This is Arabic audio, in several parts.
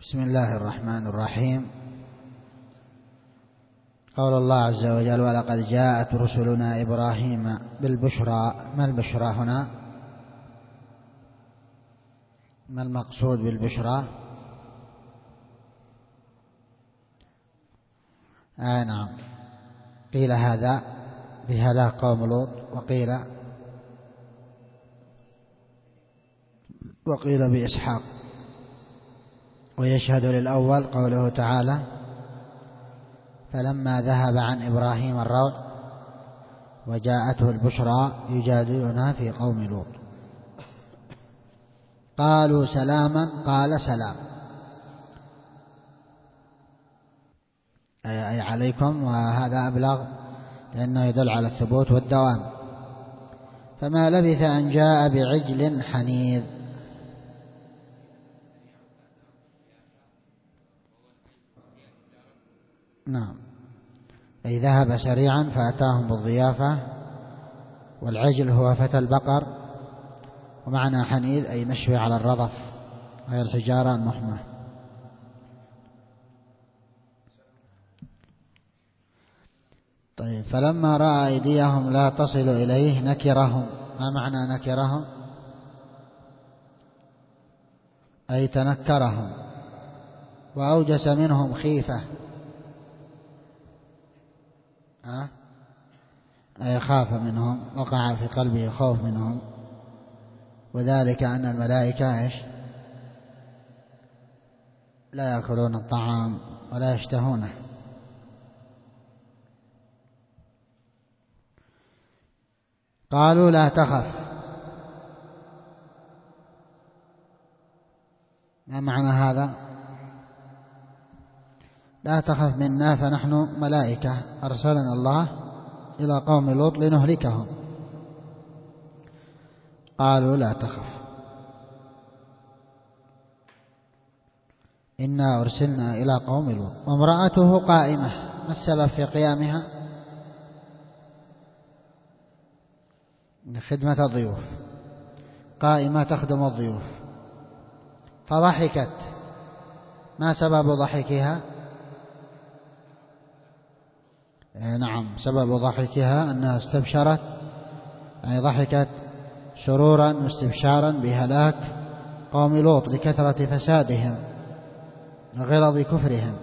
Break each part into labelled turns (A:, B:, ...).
A: بسم الله الرحمن الرحيم. قول الله عز وجل: ولقد جاءت رسلنا إبراهيم بالبشرى. ما البشرى هنا؟ ما المقصود بالبشرى؟ نعم، قيل هذا بهلاك قوم لوط، وقيل بإسحاق. ويشهد للأول قوله تعالى: فلما ذهب عن إبراهيم الروع وجاءته البشرى يجادلنا في قوم لوط قالوا سلاما قال سلام، أي عليكم. وهذا أبلغ لأنه يدل على الثبوت والدوام. فما لبث أن جاء بعجل حنيذ. نعم، أي ذهب سريعا فأتاهم بالضيافة. والعجل هو فتى البقر، ومعنى حنيذ أي مشوي على الرضف، وهي الحجارة المحمى. طيب، فلما رأى أيديهم لا تصل إليه نكرهم. ما معنى نكرهم؟ أي تنكرهم وأوجس منهم خيفة، أي خاف منهم، وقع في قلبه خوف منهم. وذلك أن الملائكة لا يأكلون الطعام ولا يشتهونه. قالوا لا تخف. ما معنى هذا؟ لا تخف منا فنحن ملائكة أرسلنا الله إلى قوم لوط لنهلكهم. قالوا لا تخف إنا أرسلنا إلى قوم لوط وامرأته قائمة. ما السبب في قيامها؟ خدمة الضيوف، قائمة تخدم الضيوف. فضحكت. ما سبب ضحكها؟ نعم، سبب ضحكها أنها استبشرت، أي ضحكت سرورا واستبشارا بهلاك قوم لوط لكثرة فسادهم وغلظ كفرهم.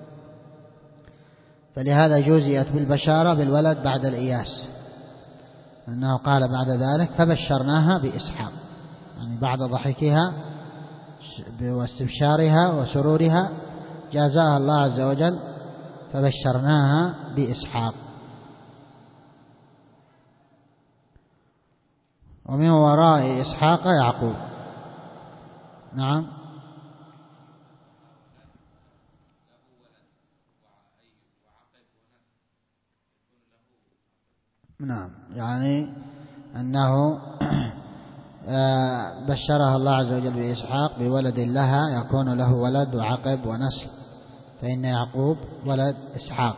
A: فلهذا جوزيت بالبشارة بالولد بعد الإياس، أنه قال بعد ذلك فبشرناها بإسحاق، يعني بعد ضحكها واستبشارها وسرورها جازاها الله عز وجل فبشرناها بإسحاق. ومن وراء إسحاق يعقوب. نعم، يعني أنه بشرها الله عز وجل بإسحاق بولد لها يكون له ولد وعقب ونسل، فإن يعقوب ولد إسحاق.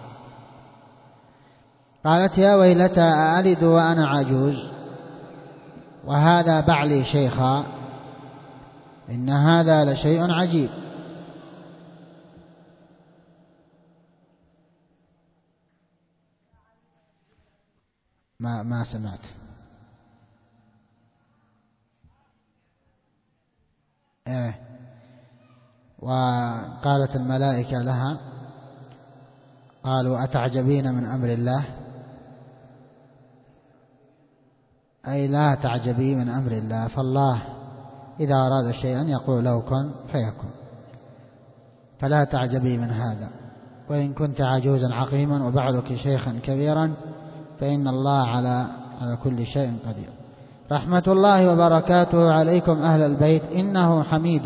A: قالت يا ويلتى أألد وأنا عجوز وهذا بعلي شيخا إن هذا لشيء عجيب. ما سمعت. وقالت الملائكة لها قالوا أتعجبين من أمر الله، أي لا تعجبي من أمر الله، فالله إذا أراد شيئا يقول له كن فيكون، فلا تعجبي من هذا. وإن كنت عجوزا عقيما وبعدك شيخا كبيرا فإن الله على كل شيء قدير. رحمة الله وبركاته عليكم أهل البيت إنه حميد.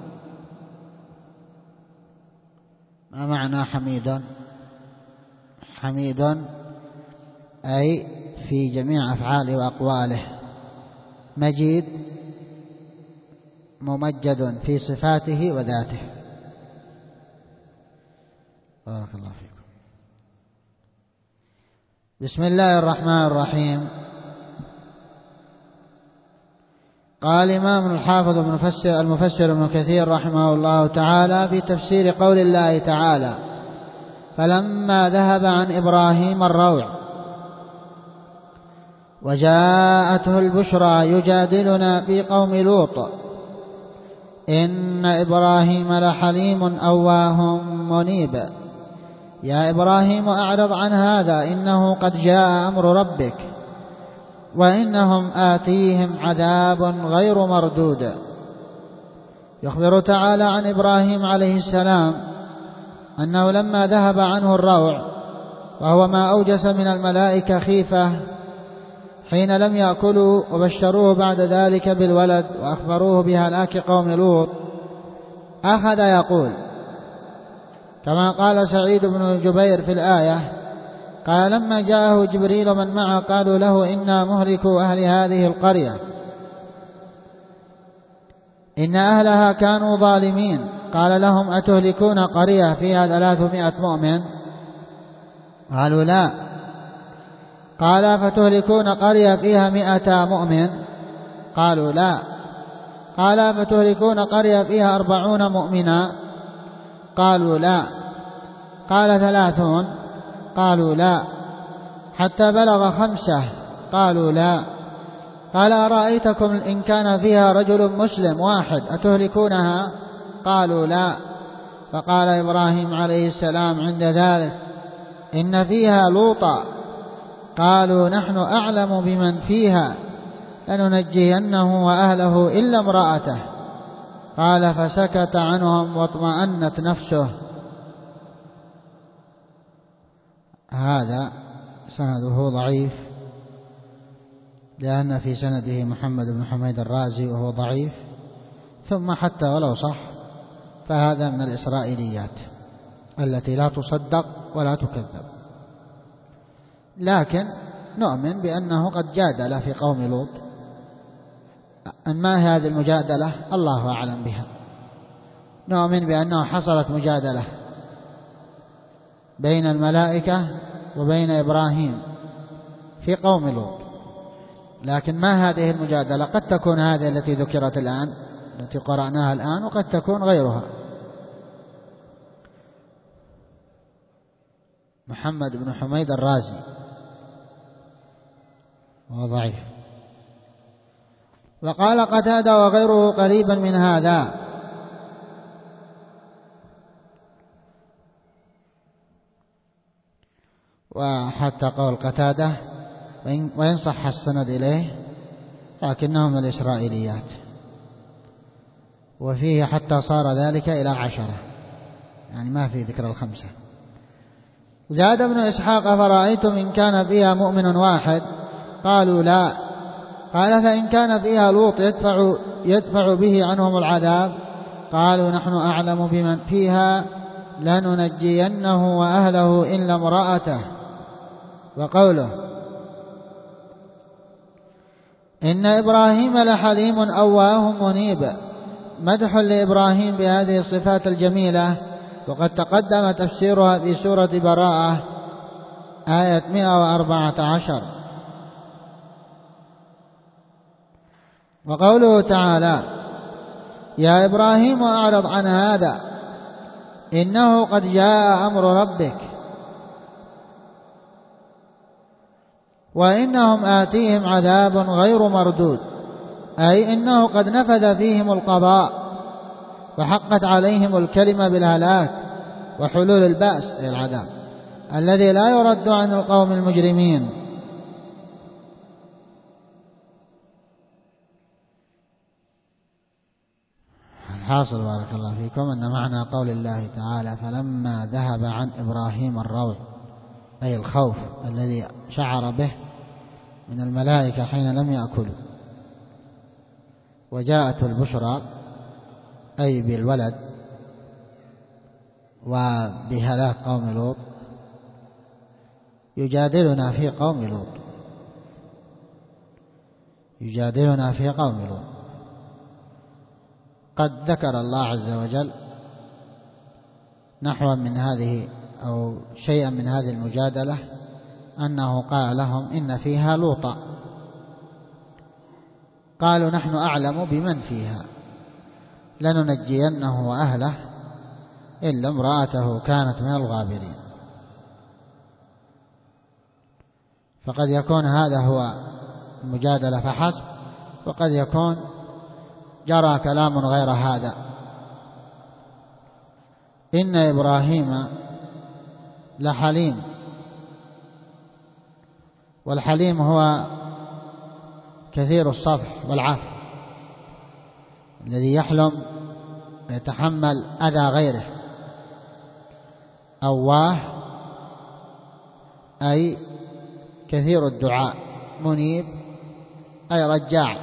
A: ما معنى حميد؟ حميد أي في جميع أفعاله وأقواله، مجيد ممجد في صفاته وذاته. بارك الله فيكم. بسم الله الرحمن الرحيم. قال الإمام الحافظ المفسر ابن كثير رحمه الله تعالى في تفسير قول الله تعالى: فلما ذهب عن إبراهيم الروع وجاءته البشرى يجادلنا في قوم لوط إن إبراهيم لحليم أواه منيب. يا إبراهيم أعرض عن هذا إنه قد جاء أمر ربك وإنهم آتيهم عذاب غير مردود. يخبر تعالى عن إبراهيم عليه السلام أنه لما ذهب عنه الروع، وهو ما أوجس من الملائكة خيفة حين لم يأكلوا وبشروه بعد ذلك بالولد وأخبروه بهلاك قوم لوط، أخذ يقول كما قال سعيد بن جبير في الآية: قال لما جاءه جبريل ومن معه قالوا له إنا مهلكوا أهل هذه القرية إن أهلها كانوا ظالمين. قال لهم أتهلكون قرية فيها 300 مؤمن؟ قالوا لا. قال فتهلكون قرية فيها 100 مؤمن؟ قالوا لا. قال فتهلكون قرية فيها 40 مؤمنا؟ قالوا لا. قال 30؟ قالوا لا. حتى بلغ 5؟ قالوا لا. قال أرأيتكم إن كان فيها رجل مسلم واحد أتهلكونها؟ قالوا لا. فقال إبراهيم عليه السلام عند ذلك: إن فيها لوطا. قالوا نحن أعلم بمن فيها لننجينه وأهله إلا امرأته. قال فسكت عنهم واطمأنت نفسه. هذا سنده ضعيف لأن في سنده محمد بن حميد الرازي وهو ضعيف، ثم حتى ولو صح فهذا من الإسرائيليات التي لا تصدق ولا تكذب، لكن نؤمن بأنه قد جادل في قوم لوط. أن ما هذه المجادلة الله أعلم بها. نؤمن بأنه حصلت مجادلة بين الملائكة وبين إبراهيم في قوم لوط، لكن ما هذه المجادلة؟ قد تكون هذه التي ذكرت الآن التي قرأناها الآن، وقد تكون غيرها. محمد بن حميد الرازي وهو ضعيف. وقال قتادة وغيره قريبا من هذا. وحتى قول قتادة وإن صح السند إليه لكنه من الإسرائيليات، وفيه حتى صار ذلك إلى 10، يعني ما في ذكر 5. زاد ابن إسحاق: فرأيتم إن كان فيها مؤمن واحد؟ قالوا لا. قال فإن كان فيها لوط يدفع به عنهم العذاب؟ قالوا نحن أعلم بمن فيها لننجينه وأهله إلا امرأته. وقوله إن إبراهيم لحليم أواه منيب مدح لإبراهيم بهذه الصفات الجميلة، وقد تقدم تفسيرها في سورة براءة آية 114. وقوله تعالى: يا إبراهيم أعرض عن هذا إنه قد جاء أمر ربك وإنهم آتيهم عذاب غير مردود، أي إنه قد نفذ فيهم القضاء وحقت عليهم الكلمة بالهلاك وحلول البأس أي العذاب الذي لا يرد عن القوم المجرمين. الحاصل بارك الله فيكم أن معنى قول الله تعالى: فلما ذهب عن إبراهيم الروع، أي الخوف الذي شعر به من الملائكة حين لم يأكلوا، وجاءته البشرى أي بالولد وبهلاك قوم لوط، يجادلنا في قوم لوط، يجادلنا في قوم لوط. قد ذكر الله عز وجل نحوا من هذه أو شيئا من هذه المجادلة، أنه قال لهم إن فيها لوطا. قالوا نحن أعلم بمن فيها لننجينه وأهله إلا امرأته كانت من الغابرين. فقد يكون هذا هو المجادلة فحسب، وقد يكون جرى كلام غير هذا. إن إبراهيم لحليم، والحليم هو كثير الصفح والعفو، الذي يحلم يتحمل أذى غيره. أواه أي كثير الدعاء، منيب أي رجاع.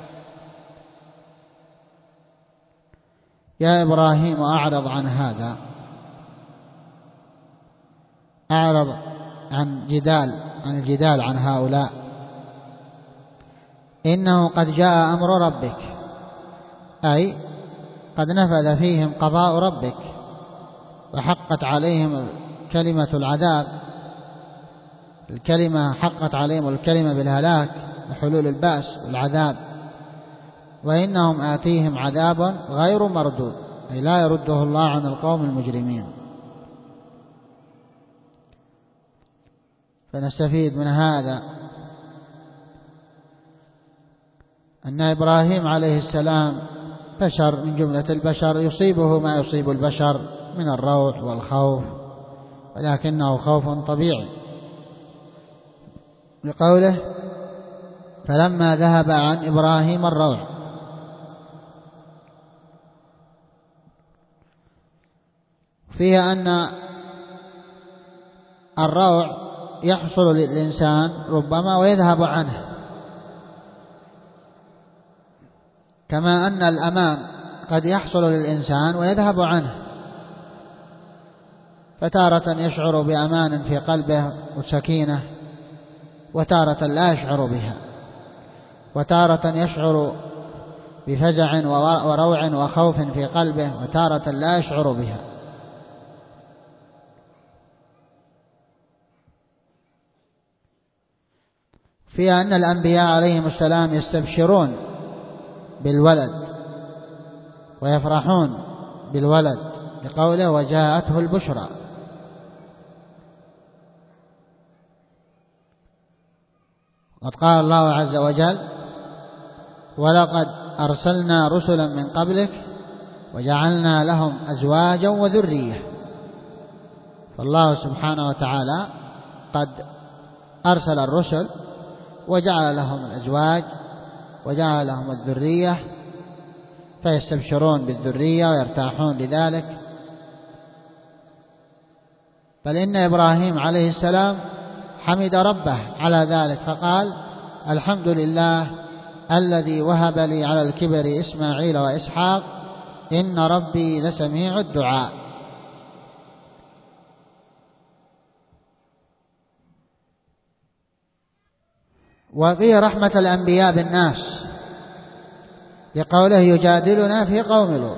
A: يا إبراهيم أعرض عن هذا، أعرض عن الجدال عن هؤلاء، إنه قد جاء أمر ربك، أي قد نفذ فيهم قضاء ربك وحقت عليهم كلمة العذاب، حقت عليهم الكلمة بالهلاك وحلول البأس والعذاب، وإنهم آتيهم عذاب غير مردود، أي لا يرده الله عن القوم المجرمين. فنستفيد من هذا أن إبراهيم عليه السلام بشر من جملة البشر، يصيبه ما يصيب البشر من الروع والخوف، ولكنه خوف طبيعي، لقوله فلما ذهب عن إبراهيم الروع. فيها أن الروع يحصل للإنسان ربما ويذهب عنه، كما أن الأمان قد يحصل للإنسان ويذهب عنه، فتارة يشعر بأمان في قلبه وسكينة، وتارة لا يشعر بها، وتارة يشعر بفزع وروع وخوف في قلبه، وتارة لا يشعر بها. فيها أن الأنبياء عليهم السلام يستبشرون بالولد ويفرحون بالولد، لقوله وجاءته البشرى. قد قال الله عز وجل ولقد أرسلنا رسلا من قبلك وجعلنا لهم أزواجا وذرية. فالله سبحانه وتعالى قد أرسل الرسل وجعل لهم الأزواج وجعل لهم الذرية، فيستبشرون بالذرية ويرتاحون لذلك. بل إن إبراهيم عليه السلام حمد ربه على ذلك، فقال الحمد لله الذي وهب لي على الكبر إسماعيل وإسحاق إن ربي لسميع الدعاء. وفي رحمة الأنبياء بالناس، لقوله يجادلنا في قوم لوط،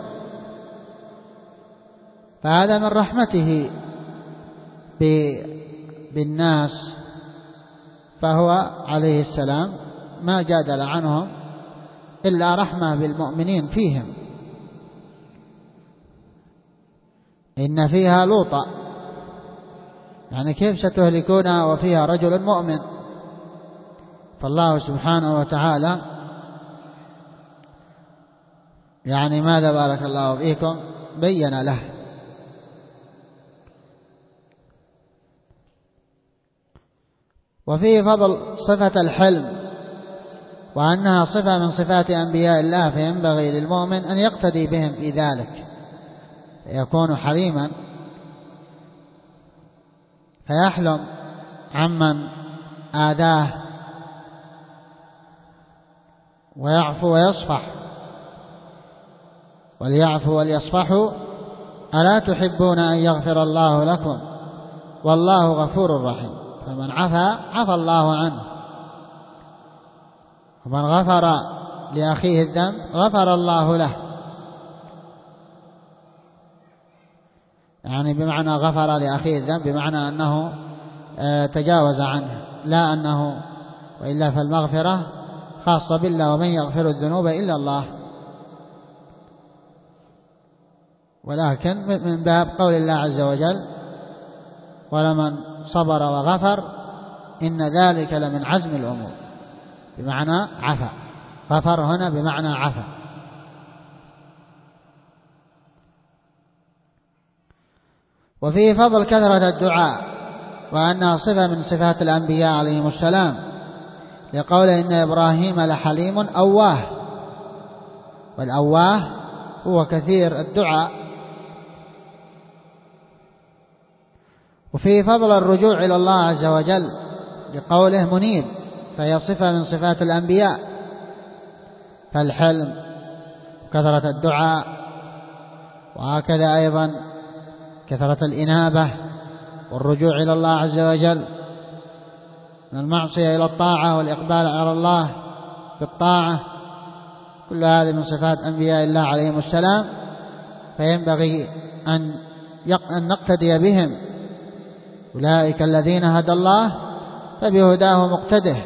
A: فهذا من رحمته بالناس، فهو عليه السلام ما جادل عنهم إلا رحمة بالمؤمنين فيهم. إن فيها لوطا، يعني كيف ستهلكونها وفيها رجل مؤمن؟ فالله سبحانه وتعالى يعني ماذا بارك الله فيكم بين له. وفيه فضل صفة الحلم، وأنها صفة من صفات أنبياء الله، فينبغي للمؤمن أن يقتدي بهم في ذلك، يكون حليما فيحلم عمن آذاه ويعفو ويصفح. وليعفوا وليصفحوا ألا تحبون أن يغفر الله لكم والله غفور رحيم. فمن عفا عفى الله عنه، ومن غفر لأخيه الذنب غفر الله له، يعني بمعنى غفر لأخيه الذنب بمعنى أنه تجاوز عنه، لا أنه وإلا فالمغفرة خاصة بالله، ومن يغفر الذنوب إلا الله. ولكن من باب قول الله عز وجل: ولمن صبر وغفر إن ذلك لمن عزم الأمور، بمعنى عفا. غفر هنا بمعنى عفا. وفيه فضل كثرة الدعاء، وأنها صفة من صفات الأنبياء عليهم السلام، لقول: إن إبراهيم لحليم أواه. والأواه هو كثير الدعاء. وفيه فضل الرجوع إلى الله عز وجل، لقوله: منيب، فهي صفة من صفات الأنبياء، فالحلم كثرة الدعاء، وهكذا أيضا كثرة الإنابة والرجوع إلى الله عز وجل من المعصية إلى الطاعة، والإقبال على الله بالطاعة، كل هذه من صفات أنبياء الله عليهم السلام، فينبغي أن نقتدي بهم. أولئك الذين هدى الله فبهداه مقتده.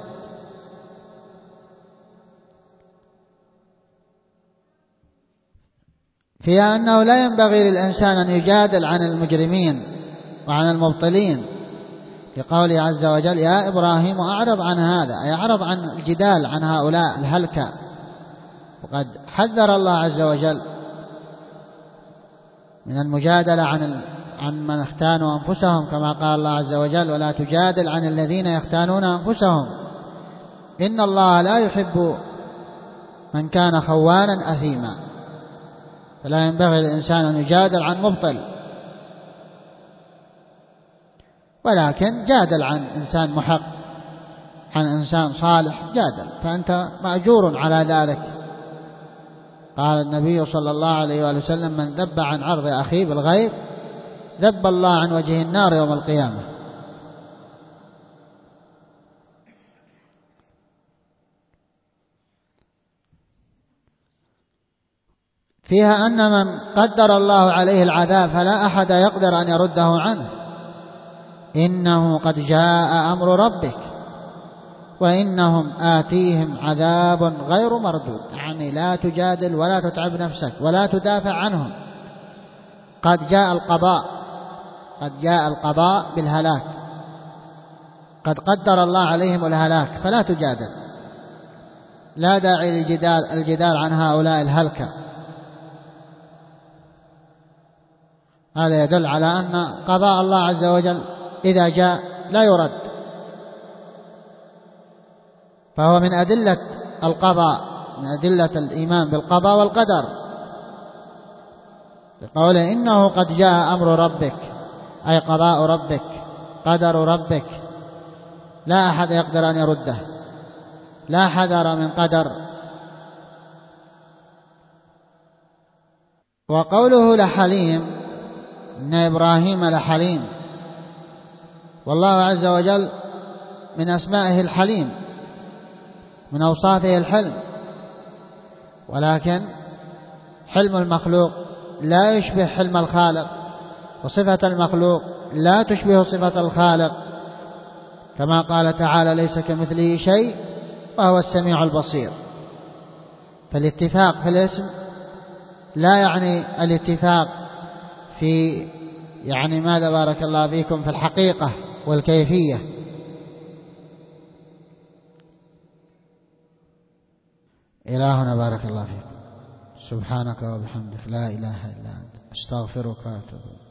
A: فيها أنه لا ينبغي للإنسان أن يجادل عن المجرمين وعن المبطلين، لقوله عز وجل: يا إبراهيم أعرض عن هذا، أي أعرض عن الجدال عن هؤلاء الهلكة. وقد حذر الله عز وجل من المجادلة عن من اختانوا أنفسهم، كما قال الله عز وجل: ولا تجادل عن الذين يختانون أنفسهم إن الله لا يحب من كان خوانا أثيما. فلا ينبغي للإنسان أن يجادل عن مبطل، ولكن جادل عن إنسان محق، عن إنسان صالح، جادل، فأنت مأجور على ذلك. قال النبي صلى الله عليه وآله وسلم: من ذب عن عرض أخيه بالغيب ذب الله عن وجه النار يوم القيامة. فيها أن من قدر الله عليه العذاب فلا أحد يقدر أن يرده عنه. إنه قد جاء أمر ربك وإنهم آتيهم عذاب غير مردود. يعني لا تجادل ولا تتعب نفسك ولا تدافع عنهم. قد جاء القضاء، قد جاء القضاء بالهلاك، قد قدر الله عليهم الهلاك، فلا تجادل. لا داعي للجدال عن هؤلاء الهلكة. هذا يدل على أن قضاء الله عز وجل إذا جاء لا يرد، فهو من أدلة القضاء، من أدلة الإيمان بالقضاء والقدر، لقوله: إنه قد جاء أمر ربك، أي قضاء ربك، قدر ربك، لا أحد يقدر أن يرده، لا حذر من قدر. وقوله لحليم، إن إبراهيم لحليم، والله عز وجل من أسمائه الحليم، من أوصافه الحلم، ولكن حلم المخلوق لا يشبه حلم الخالق، وصفة المخلوق لا تشبه صفة الخالق، كما قال تعالى: ليس كمثله شيء وهو السميع البصير. فالاتفاق في الاسم لا يعني الاتفاق في ماذا بارك الله فيكم في الحقيقة والكيفية. إلهنا بارك الله فيكم. سبحانك وبحمدك، لا إله إلا أنت، أستغفرك وأتوب إليك.